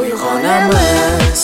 uyg'onamiz.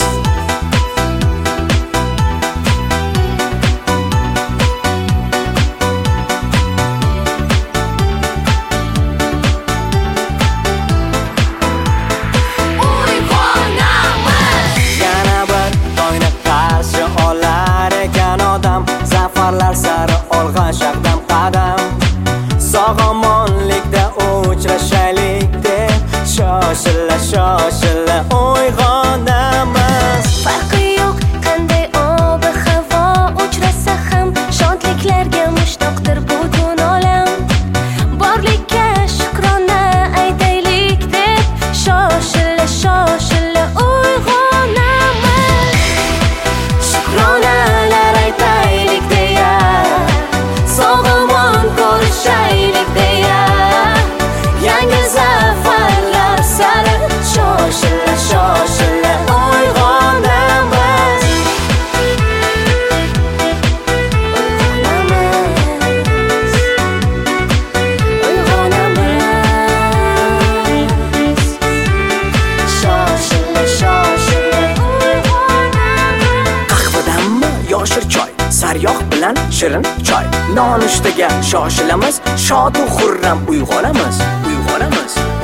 Zafarlar sari olg'a shaqdam qadam, sog'omonlikda uchrashaylik deb shoshila uyg'onamiz. Farqi yo'q qanday ob-havo uchrasa ham, shodliklarga mushtoqdir butun olam. Borlikka shukrona aytaylik deb shoshila uyg'onamiz. Shukronalar aytaylik deya, sog'omon ko'rishaylik deya, yangi zafarlar sari shoshila uyg'onamiz. Qahvadanmi yoshir choy, sariyog' bilan shirin choy, nonushtaga shoshilamiz, shod-u xurram uyg'onamiz.